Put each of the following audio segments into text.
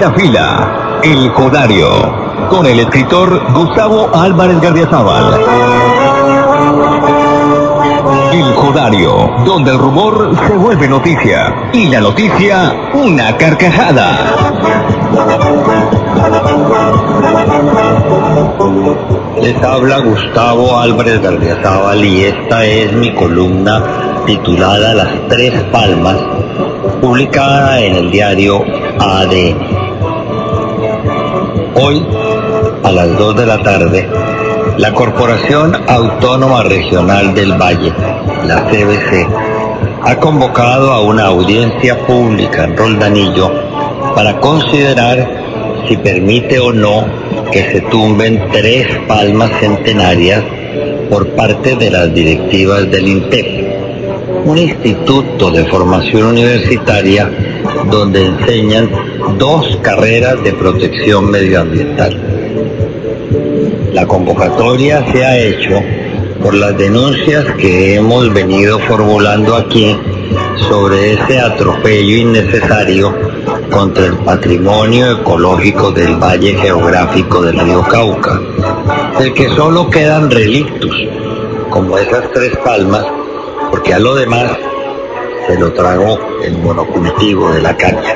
primera fila, El Jodario, con el escritor Gustavo Álvarez Gardiazabal. El Jodario, donde el rumor se vuelve noticia y la noticia una carcajada. Les habla Gustavo Álvarez Gardiazabal y esta es mi columna titulada Las Tres Palmas, publicada en el diario ADN. Hoy, a las 2 de la tarde, la Corporación Autónoma Regional del Valle, la CBC, ha convocado a una audiencia pública en Roldanillo para considerar si permite o no que se tumben 3 palmas centenarias por parte de las directivas del INTEP, un instituto de formación universitaria donde enseñan 2 carreras de protección medioambiental. La convocatoria se ha hecho por las denuncias que hemos venido formulando aquí sobre ese atropello innecesario contra el patrimonio ecológico del valle geográfico del río Cauca, del que solo quedan relictos, como esas 3 palmas, porque a lo demás se lo tragó el monocultivo de la caña.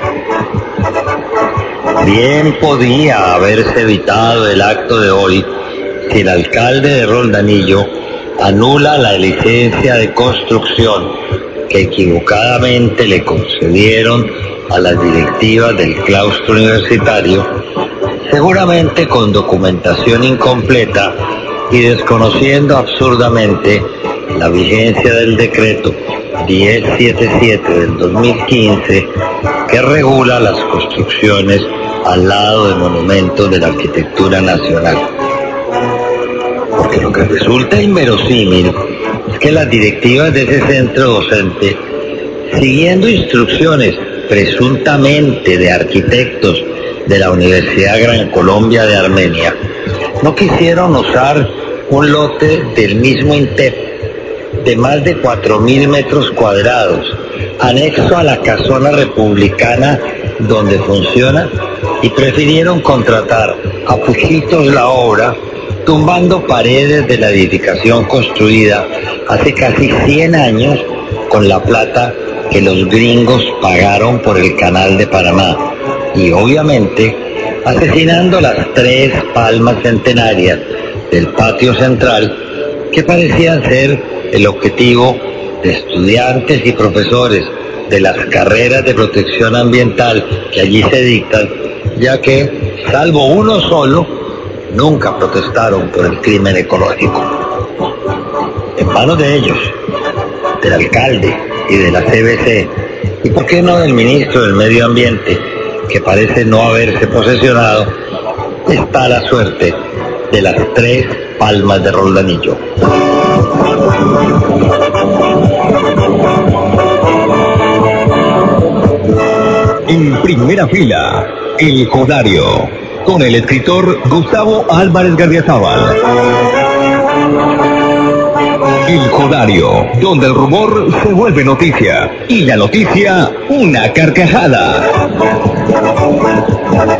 Bien podía haberse evitado el acto de hoy si el alcalde de Roldanillo anula la licencia de construcción que equivocadamente le concedieron a las directivas del claustro universitario, seguramente con documentación incompleta y desconociendo absurdamente la vigencia del decreto 1077 del 2015 que regula las construcciones al lado de monumentos de la arquitectura nacional. Porque lo que resulta inverosímil es que las directivas de ese centro docente, siguiendo instrucciones presuntamente de arquitectos de la Universidad Gran Colombia de Armenia, no quisieron usar un lote del mismo INTEP de más de 4.000 metros cuadrados, anexo a la casona republicana donde funciona, y prefirieron contratar a puchitos la obra, tumbando paredes de la edificación construida hace casi 100 años con la plata que los gringos pagaron por el Canal de Panamá, y obviamente asesinando las 3 palmas centenarias del patio central que parecían ser el objetivo de estudiantes y profesores de las carreras de protección ambiental que allí se dictan, ya que, salvo uno solo, nunca protestaron por el crimen ecológico. En manos de ellos, del alcalde y de la CBC, y por qué no del ministro del Medio Ambiente, que parece no haberse posesionado, está la suerte de las 3 palmas de Roldanillo. En primera fila, El Jodario, con el escritor Gustavo Álvarez Gardiazabal. El Jodario, donde el rumor se vuelve noticia y la noticia una carcajada.